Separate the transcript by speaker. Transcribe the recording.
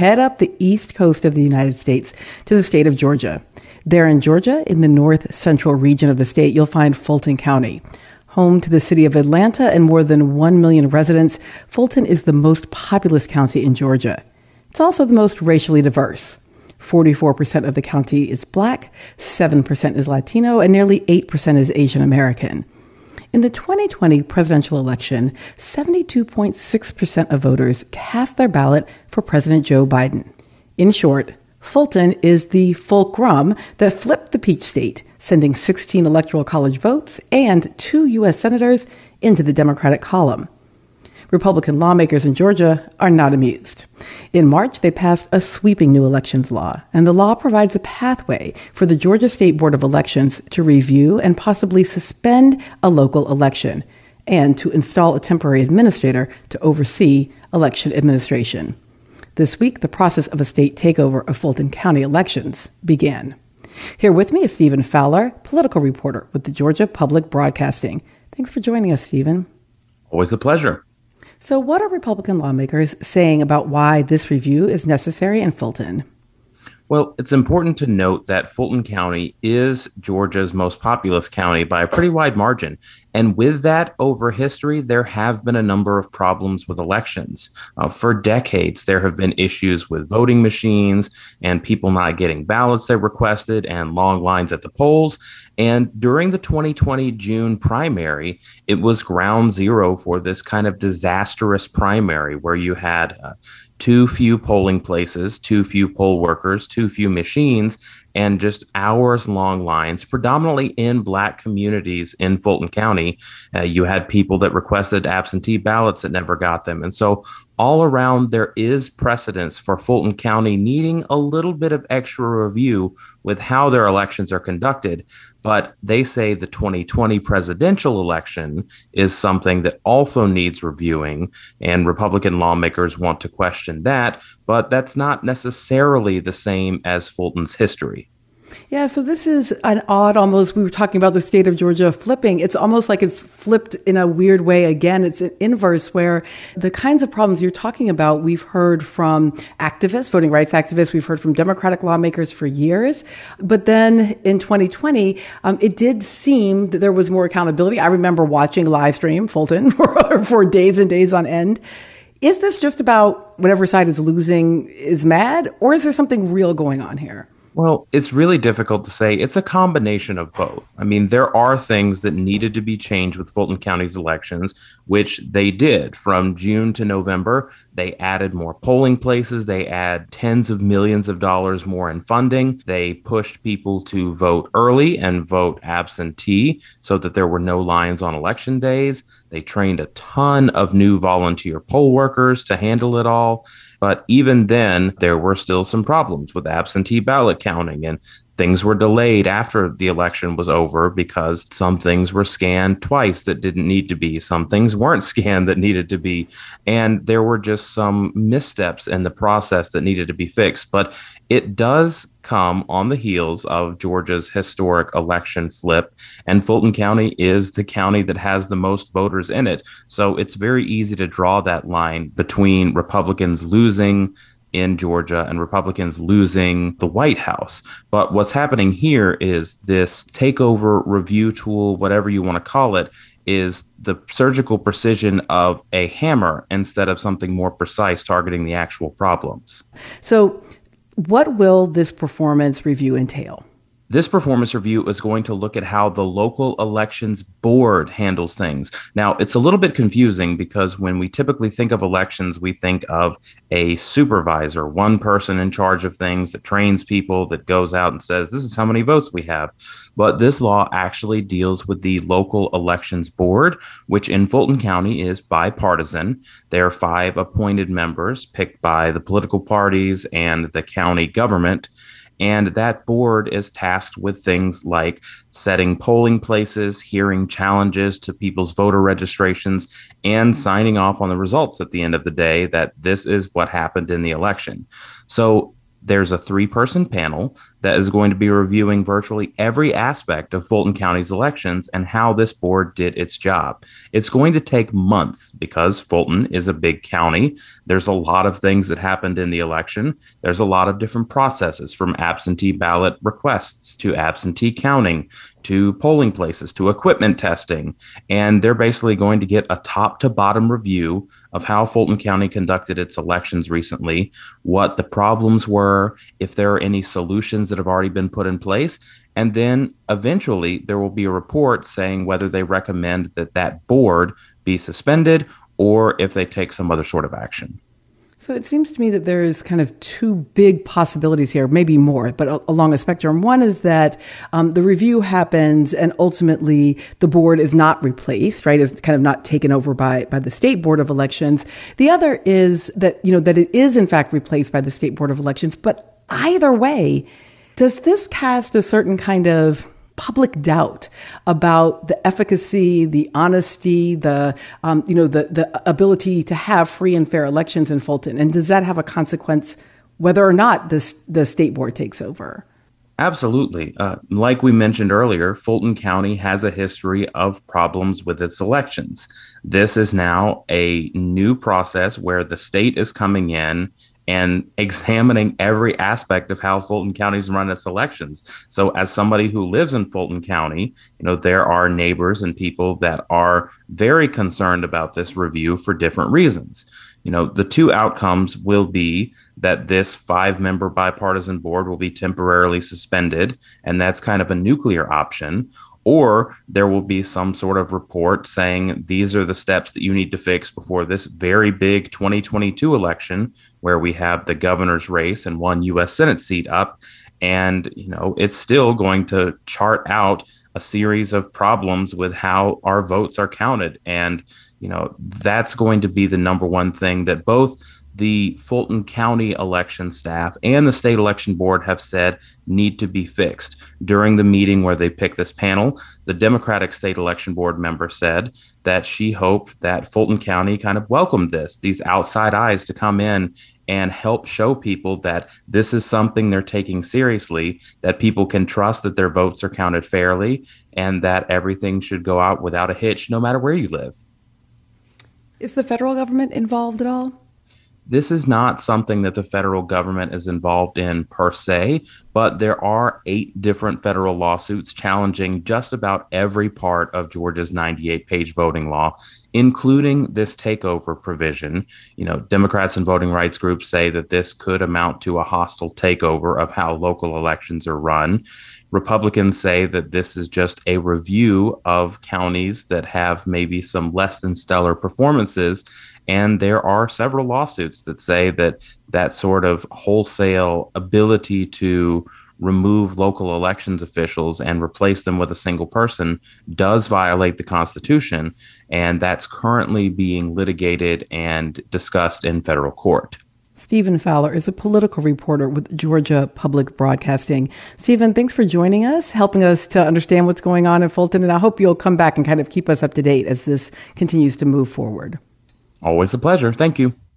Speaker 1: head up the east coast of the United States to the state of Georgia. There in Georgia, in the north central region of the state, you'll find Fulton County. Home to the city of Atlanta and more than 1 million residents, Fulton is the most populous county in Georgia. It's also the most racially diverse. 44% of the county is Black, 7% is Latino, and nearly 8% is Asian American. In the 2020 presidential election, 72.6% of voters cast their ballot for President Joe Biden. In short, Fulton is the fulcrum that flipped the Peach State, sending 16 Electoral College votes and 2 U.S. senators into the Democratic column. Republican lawmakers in Georgia are not amused. In March, they passed a sweeping new elections law, and the law provides a pathway for the Georgia State Board of Elections to review and possibly suspend a local election, and to install a temporary administrator to oversee election administration. This week, the process of a state takeover of Fulton County elections began. Here with me is Stephen Fowler, political reporter with the Georgia Public Broadcasting. Thanks for joining us, Stephen.
Speaker 2: Always a pleasure.
Speaker 1: So what are Republican lawmakers saying about why this review is necessary in Fulton?
Speaker 2: Well, it's important to note that Fulton County is Georgia's most populous county by a pretty wide margin. And with that, over history, there have been a number of problems with elections. For decades, there have been issues with voting machines and people not getting ballots they requested and long lines at the polls. And during the 2020 June primary, it was ground zero for this kind of disastrous primary where you had too few polling places, too few poll workers, too few machines, and just hours-long lines, predominantly in Black communities in Fulton County. You had people that requested absentee ballots that never got them. And so all around, there is precedence for Fulton County needing a little bit of extra review with how their elections are conducted. But they say the 2020 presidential election is something that also needs reviewing, and Republican lawmakers want to question that, but that's not necessarily the same as Fulton's history.
Speaker 1: Yeah, so this is an odd, almost, we were talking about the state of Georgia flipping. It's almost like it's flipped in a weird way again. It's an inverse where the kinds of problems you're talking about, we've heard from activists, voting rights activists, we've heard from Democratic lawmakers for years. But then in 2020, it did seem that there was more accountability. I remember watching live stream Fulton for days and days on end. Is this just about whatever side is losing is mad, or is there something real going on here?
Speaker 2: Well, it's really difficult to say. It's a combination of both. I mean, there are things that needed to be changed with Fulton County's elections, which they did. From June to November, they added more polling places. They add tens of millions of dollars more in funding. They pushed people to vote early and vote absentee so that there were no lines on election days. They trained a ton of new volunteer poll workers to handle it all. But even then, there were still some problems with absentee ballot counting, and things were delayed after the election was over because some things were scanned twice that didn't need to be. Some things weren't scanned that needed to be. And there were just some missteps in the process that needed to be fixed. But it does come on the heels of Georgia's historic election flip, and Fulton County is the county that has the most voters in it. So it's very easy to draw that line between Republicans losing in Georgia and Republicans losing the White House. But what's happening here is this takeover review tool, whatever you want to call it, is the surgical precision of a hammer instead of something more precise targeting the actual problems.
Speaker 1: So what will this performance review entail?
Speaker 2: This performance review is going to look at how the local elections board handles things. Now, it's a little bit confusing because when we typically think of elections, we think of a supervisor, one person in charge of things that trains people, that goes out and says, this is how many votes we have. But this law actually deals with the local elections board, which in Fulton County is bipartisan. There are 5 appointed members picked by the political parties and the county government. And that board is tasked with things like setting polling places, hearing challenges to people's voter registrations, and signing off on the results at the end of the day that this is what happened in the election. So There's a 3-person panel that is going to be reviewing virtually every aspect of Fulton County's elections and how this board did its job. It's going to take months because Fulton is a big county. There's a lot of things that happened in the election. There's a lot of different processes, from absentee ballot requests to absentee counting to polling places to equipment testing. And they're basically going to get a top to bottom review of how Fulton County conducted its elections recently, what the problems were, if there are any solutions that have already been put in place. And then eventually there will be a report saying whether they recommend that that board be suspended or if they take some other sort of action.
Speaker 1: So it seems to me that there's kind of two big possibilities here, maybe more, but along a spectrum. One is that the review happens and ultimately the board is not replaced, right? It's kind of not taken over by the State Board of Elections. The other is that, that it is in fact replaced by the State Board of Elections. But either way, does this cast a certain kind of public doubt about the efficacy, the honesty, the ability to have free and fair elections in Fulton? And does that have a consequence whether or not the state board takes over?
Speaker 2: Absolutely. Like we mentioned earlier, Fulton County has a history of problems with its elections. This is now a new process where the state is coming in and examining every aspect of how Fulton County's run its elections. So as somebody who lives in Fulton County, there are neighbors and people that are very concerned about this review for different reasons. The two outcomes will be that this 5-member bipartisan board will be temporarily suspended, and that's kind of a nuclear option. Or there will be some sort of report saying these are the steps that you need to fix before this very big 2022 election, where we have the governor's race and one U.S. Senate seat up. And, it's still going to chart out a series of problems with how our votes are counted. And, that's going to be the number one thing that both the Fulton County election staff and the state election board have said need to be fixed. During the meeting where they picked this panel, the Democratic state election board member said that she hoped that Fulton County kind of welcomed these outside eyes to come in and help show people that this is something they're taking seriously, that people can trust that their votes are counted fairly, and that everything should go out without a hitch, no matter where you live.
Speaker 1: Is the federal government involved at all?
Speaker 2: This is not something that the federal government is involved in per se, but there are 8 different federal lawsuits challenging just about every part of Georgia's 98-page voting law, including this takeover provision. Democrats and voting rights groups say that this could amount to a hostile takeover of how local elections are run. Republicans say that this is just a review of counties that have maybe some less than stellar performances. And there are several lawsuits that say that that sort of wholesale ability to remove local elections officials and replace them with a single person does violate the Constitution. And that's currently being litigated and discussed in federal court.
Speaker 1: Stephen Fowler is a political reporter with Georgia Public Broadcasting. Stephen, thanks for joining us, helping us to understand what's going on in Fulton. And I hope you'll come back and kind of keep us up to date as this continues to move forward.
Speaker 2: Always a pleasure. Thank you.